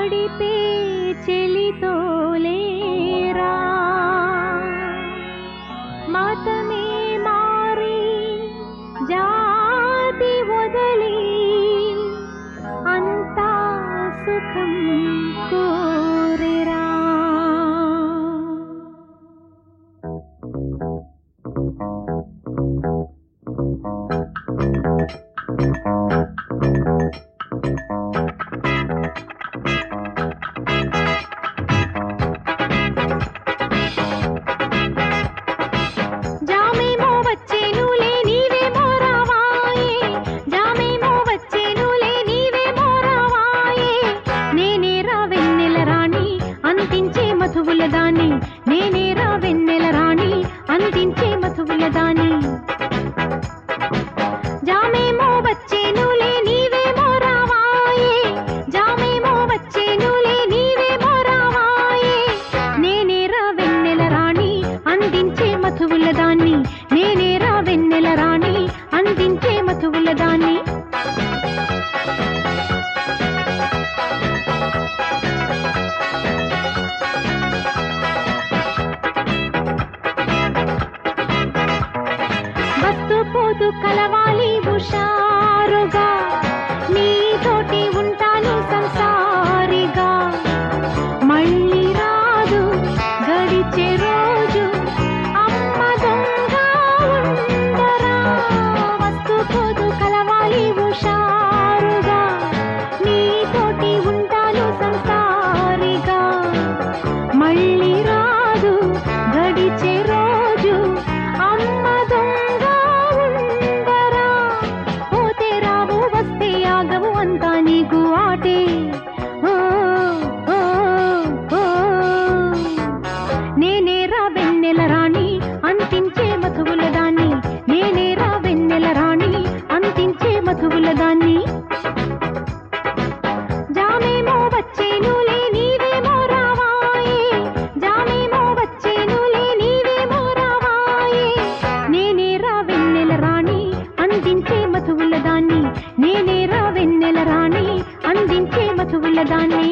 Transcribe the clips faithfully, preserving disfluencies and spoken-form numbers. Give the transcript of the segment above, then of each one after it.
గడిపే చెలితోలేరా మతమే మారి జాతి వదలి అంతా సుఖం కోరెరా మధువులదాని నేనేరా వెన్నెల రాణి అందించే మధువులదాని జామేమో వచ్చేనులే నీవేమో రావాయే జామేమో వచ్చేనులే నీవేమో రావాయే నేనేరా వెన్నెల రాణి అందించే మధువులదాని నేనేరా వెన్నెల రాణి అందించే మధువులదాని పోతూ కలవాలి హుషారుగా నీతోటి ఉంటాను సంసారిగా మళ్ళీ రాదు గడిచే రోజు అమ్మ దొంగ ఉండరా వస్తూ పోతూ కలవాలి హుషారుగా నీతోటి ఉంటాను సంసారిగా మళ్ళీ రాదు గడిచే రోజు అమ్మ దొంగ అంతా నీకు ఆటే నేనేరా వెన్నెల రాణి అందించే మధువులదాన్ని నేనేరా వెన్నెల రాణి అందించే మధువులదాన్ని జామేమో వచ్చేనులే నీవేమో రావాయే జామేమో వచ్చేనులే నీవేమో రావాయే నేనేరా వెన్నెల రాణి అందించే మధువులదాన్ని నేనేరా వెన్నెల రాణి అందించే మధువులదాన్ని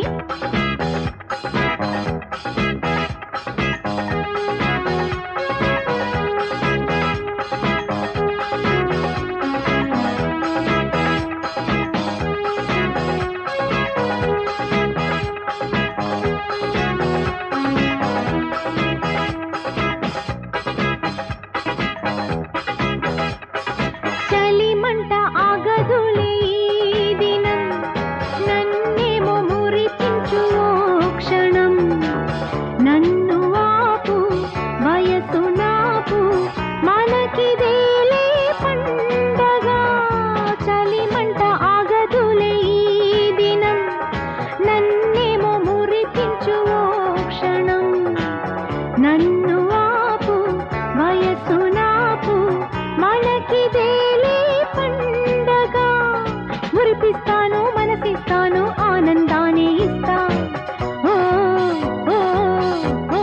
చలిమంట ఆగదులే దినం నన్నేమో మురిపించు క్షణం నన్ను ఆపు వయసు నాపు మనకిదేలే పండగ చలిమంట ఆగదులే దినం నన్నేమో మురిపించు క్షణం నన్ను ఆపు వయసు నాపు మనకిదేలే పండగ మురిపిస్తాను మనసిస్తాను ఆనందాన్ని ఇస్తా ఓ ఓ ఓ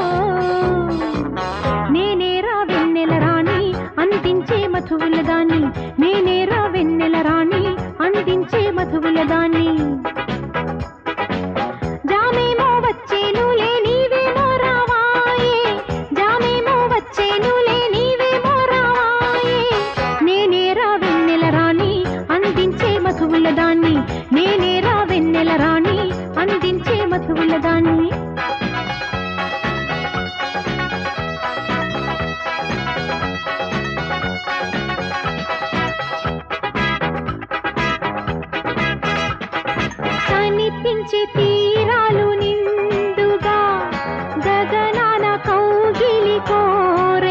నేనేరా వెన్నెల రాణి అందించే మధువులదాన్ని నేనేరా వెన్నెల రాణి అందించే మధువులదాన్ని జామేమో వచ్చేనులే నీవేమో రావాయే జామేమో వచ్చేనులే నీవేమో రావాయే నేనేరా వెన్నెల రాణి అందించే మధువులదాన్ని నేనేరా వెన్నెల రాణి అందించే మధువులదాన్ని కనిపించే తీరాలు నిండుగా గగనాన కౌగిలి కోర